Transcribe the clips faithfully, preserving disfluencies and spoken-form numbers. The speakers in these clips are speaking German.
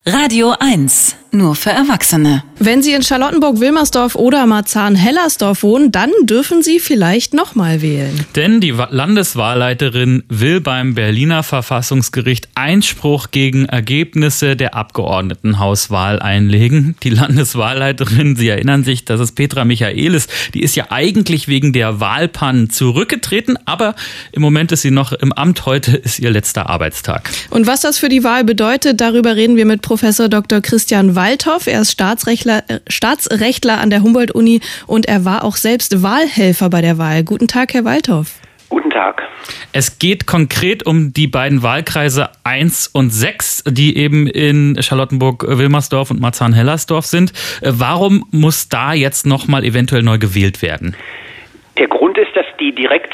Radio eins, nur für Erwachsene. Wenn Sie in Charlottenburg-Wilmersdorf oder Marzahn-Hellersdorf wohnen, dann dürfen Sie vielleicht nochmal wählen. Denn die Landeswahlleiterin will beim Berliner Verfassungsgericht Einspruch gegen Ergebnisse der Abgeordnetenhauswahl einlegen. Die Landeswahlleiterin, Sie erinnern sich, das ist Petra Michaelis, die ist ja eigentlich wegen der Wahlpannen zurückgetreten, aber im Moment ist sie noch im Amt. Heute ist ihr letzter Arbeitstag. Und was das für die Wahl bedeutet, darüber reden wir mit Professor Doktor Christian Waldhoff. Er ist Staatsrechtler, äh, Staatsrechtler an der Humboldt-Uni und er war auch selbst Wahlhelfer bei der Wahl. Guten Tag, Herr Waldhoff. Guten Tag. Es geht konkret um die beiden Wahlkreise eins und sechs, die eben in Charlottenburg-Wilmersdorf und Marzahn-Hellersdorf sind. Warum muss da jetzt nochmal eventuell neu gewählt werden? Der Grund ist, dass die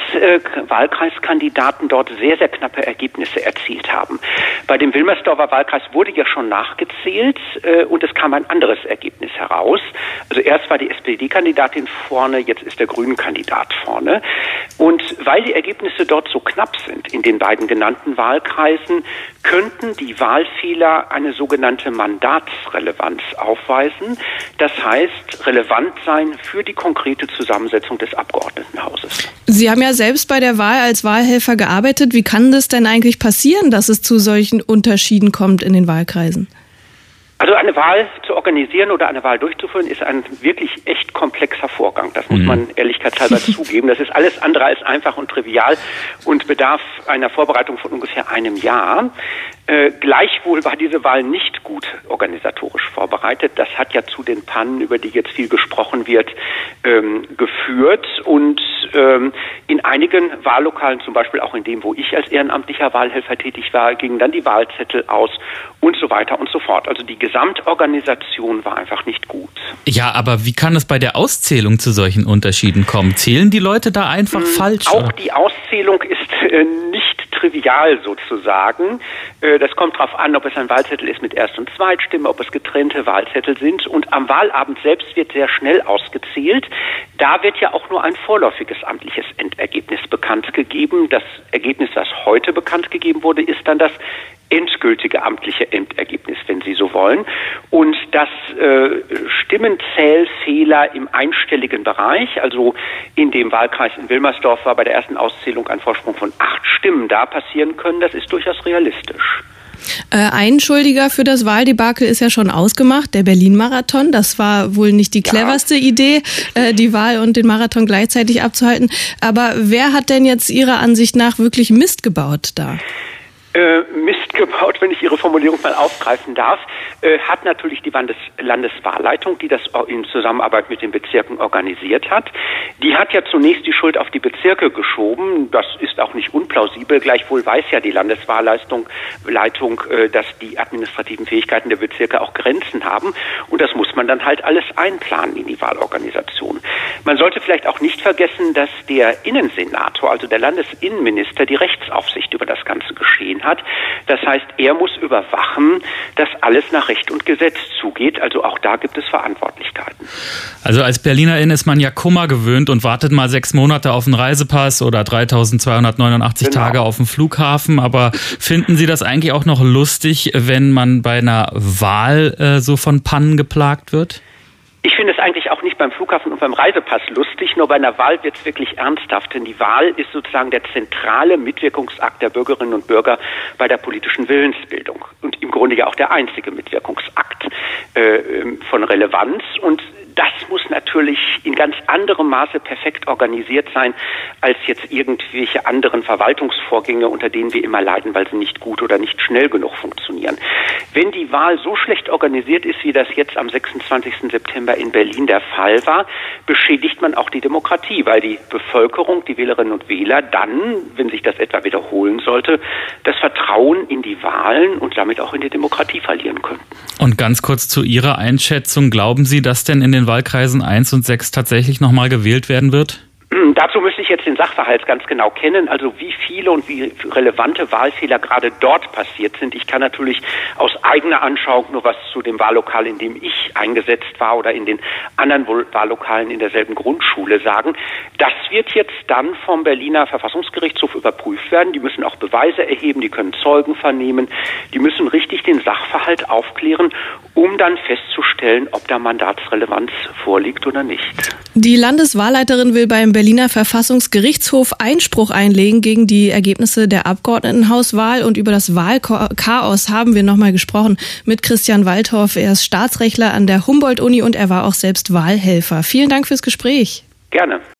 Direktwahlkreiskandidaten dort sehr, sehr knappe Ergebnisse erzielt haben. Bei dem Wilmersdorfer Wahlkreis wurde ja schon nachgezählt äh, und es kam ein anderes Ergebnis heraus. Also erst war die S P D-Kandidatin vorne, jetzt ist der Grünen-Kandidat vorne. Und weil die Ergebnisse dort so knapp sind in den beiden genannten Wahlkreisen, könnten die Wahlfehler eine sogenannte Mandatsrelevanz aufweisen. Das heißt, relevant sein für die konkrete Zusammensetzung des Abgeordnetenhauses. Sie haben ja selbst bei der Wahl als Wahlhelfer gearbeitet. Wie kann das denn eigentlich passieren, dass es zu solchen Unterschieden kommt in den Wahlkreisen? Also eine Wahl zu organisieren oder eine Wahl durchzuführen, ist ein wirklich echt komplexer Vorgang. Das muss man ehrlichkeitshalber zugeben. Das ist alles andere als einfach und trivial und bedarf einer Vorbereitung von ungefähr einem Jahr. Äh, gleichwohl war diese Wahl nicht gut organisatorisch vorbereitet. Das hat ja zu den Pannen, über die jetzt viel gesprochen wird, ähm, geführt. Und ähm, in einigen Wahllokalen, zum Beispiel auch in dem, wo ich als ehrenamtlicher Wahlhelfer tätig war, gingen dann die Wahlzettel aus und so weiter und so fort. Also die Gesamtorganisation war einfach nicht gut. Ja, aber wie kann es bei der Auszählung zu solchen Unterschieden kommen? Zählen die Leute da einfach hm, falsch? Auch die Auszählung ist äh, nicht trivial sozusagen. Äh, das kommt darauf an, ob es ein Wahlzettel ist mit Erst- und Zweitstimme, ob es getrennte Wahlzettel sind. Und am Wahlabend selbst wird sehr schnell ausgezählt. Da wird ja auch nur ein vorläufiges amtliches Endergebnis bekannt gegeben. Das Ergebnis, das heute bekannt gegeben wurde, ist dann das endgültige amtliche Endergebnis, wenn Sie so wollen. Und dass äh, Stimmenzählfehler im einstelligen Bereich, also in dem Wahlkreis in Wilmersdorf war bei der ersten Auszählung ein Vorsprung von acht Stimmen da passieren können, das ist durchaus realistisch. Äh, ein Schuldiger für das Wahldebakel ist ja schon ausgemacht, der Berlin-Marathon. Das war wohl nicht die cleverste ja. Idee, äh, die Wahl und den Marathon gleichzeitig abzuhalten. Aber wer hat denn jetzt Ihrer Ansicht nach wirklich Mist gebaut da? Äh, Mist gebaut, wenn ich Ihre Formulierung mal aufgreifen darf, äh, hat natürlich die Landes- Landeswahlleitung, die das in Zusammenarbeit mit den Bezirken organisiert hat. Die hat ja zunächst die Schuld auf die Bezirke geschoben. Das ist auch nicht unplausibel. Gleichwohl weiß ja die Landeswahlleitung, Leitung, äh, dass die administrativen Fähigkeiten der Bezirke auch Grenzen haben. Und das muss man dann halt alles einplanen in die Wahlorganisation. Man sollte vielleicht auch nicht vergessen, dass der Innensenator, also der Landesinnenminister, die Rechtsaufsicht über das ganze Geschehen hat. Das heißt, er muss überwachen, dass alles nach Recht und Gesetz zugeht. Also auch da gibt es Verantwortlichkeiten. Also als Berlinerin ist man ja Kummer gewöhnt und wartet mal sechs Monate auf einen Reisepass oder dreitausendzweihundertneunundachtzig genau. Tage auf dem Flughafen. Aber finden Sie das eigentlich auch noch lustig, wenn man bei einer Wahl äh, so von Pannen geplagt wird? Ich finde es eigentlich auch nicht beim Flughafen und beim Reisepass lustig, nur bei einer Wahl wird es wirklich ernsthaft, denn die Wahl ist sozusagen der zentrale Mitwirkungsakt der Bürgerinnen und Bürger bei der politischen Willensbildung und im Grunde ja auch der einzige Mitwirkungsakt äh, von Relevanz. Und das muss natürlich in ganz anderem Maße perfekt organisiert sein, als jetzt irgendwelche anderen Verwaltungsvorgänge, unter denen wir immer leiden, weil sie nicht gut oder nicht schnell genug funktionieren. Wenn die Wahl so schlecht organisiert ist, wie das jetzt am sechsundzwanzigsten September in Berlin der Fall war, beschädigt man auch die Demokratie, weil die Bevölkerung, die Wählerinnen und Wähler dann, wenn sich das etwa wiederholen sollte, das Vertrauen in die Wahlen und damit auch in die Demokratie verlieren könnten. Und ganz kurz zu Ihrer Einschätzung, glauben Sie, dass denn in den Wahlkreisen eins und sechs tatsächlich nochmal gewählt werden wird? Dazu müsste ich jetzt den Sachverhalt ganz genau kennen, also wie viele und wie relevante Wahlfehler gerade dort passiert sind. Ich kann natürlich aus eigener Anschauung nur was zu dem Wahllokal, in dem ich eingesetzt war, oder in den anderen Wahllokalen in derselben Grundschule sagen. Das wird jetzt dann vom Berliner Verfassungsgerichtshof überprüft werden. Die müssen auch Beweise erheben, die können Zeugen vernehmen, die müssen richtig den Sachverhalt aufklären, um dann festzustellen, ob da Mandatsrelevanz vorliegt oder nicht. Die Landeswahlleiterin will beim Berliner Verfassungsgerichtshof Einspruch einlegen gegen die Ergebnisse der Abgeordnetenhauswahl, und über das Wahlchaos haben wir nochmal gesprochen mit Christian Waldhoff. Er ist Staatsrechtler an der Humboldt-Uni und er war auch selbst Wahlhelfer. Vielen Dank fürs Gespräch. Gerne.